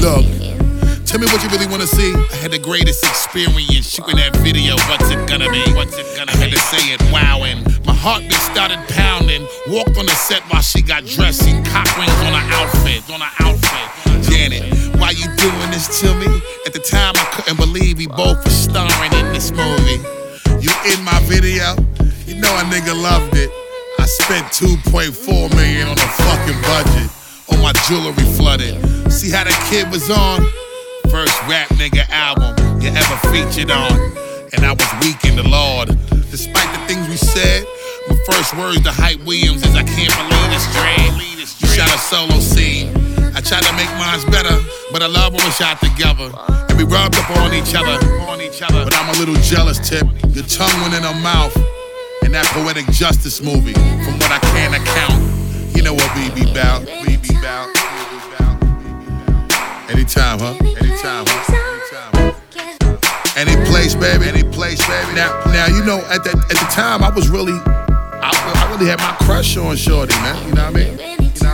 Look, tell me what you really wanna see. I had the greatest experience shooting that video. What's it gonna be? I had to say it, wowing. My heartbeat started pounding. Walked on the set while she got dressed. Seen cock rings on her outfit. Janet, why you doing this to me? At the time I couldn't believe we both were starring in this movie. You in my video? You know a nigga loved it. I spent $2.4 million on a fucking budget. On my jewelry flooded. See how the kid was on? First rap nigga album you ever featured on. And I was weak in the Lord. Despite the things we said, my first words to Hype Williams is I can't believe this dream. You shot a solo scene. I tried to make mine better, but I love when we shot together. And we rubbed up on each other. But I'm a little jealous, Tip. Your tongue went in her mouth. In that Poetic Justice movie, from what I can account. You know what we be bout. Anytime, huh? Any place, baby. Now you know, at the time, I really had my crush on Shorty, man. You know what I mean?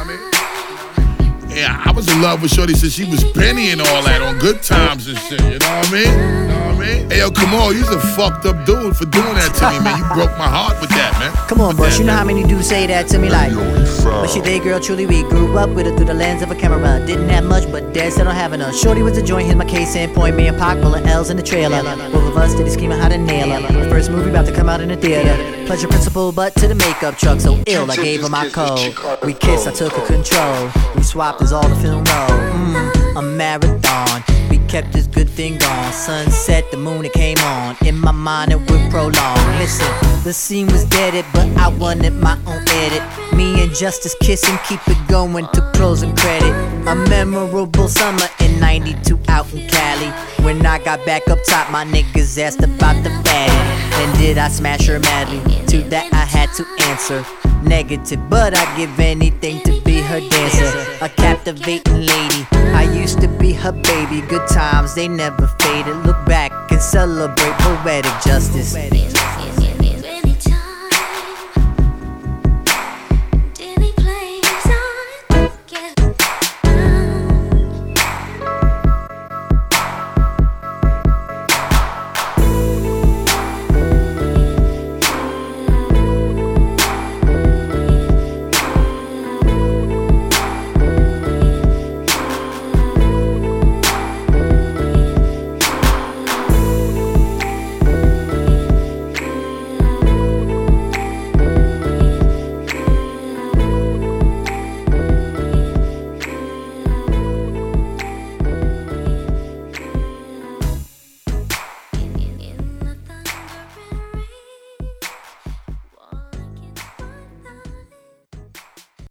Yeah, I was in love with Shorty since she was Benny and all that on Good Times and shit. You know what I mean? Hey, yo, come on, you's a fucked up dude for doing that to me, man. You broke my heart with that, man. Come on, boss, you know how many dudes say that to me, like, but she day girl, truly we grew up with her through the lens of a camera. Didn't have much, but dad said don't have enough. Shorty was a joint, here's my case in point. Me and Pac pulling L's in the trailer. Both of us steady scheming how to nail her. The first movie about to come out in the theater. Pleasure principle, but to the makeup truck, so ill, I gave her my code. We kissed, I took her control. We swapped as all the film rolled. A marathon. We kept this good thing on. Sunset, the moon, it came on. In my mind, it would prolong. Listen, the scene was deaded, but I wanted my own edit. Me and Justice kissing, keep it going to closing credit. A memorable summer in '92 out in Cali. When I got back up top, my niggas asked about the fatty. And did I smash her madly? To that I had to answer negative, but I give anything to be her dancer. A captivating lady, I used to be her baby. Good times, they never faded. Look back and celebrate Poetic Justice.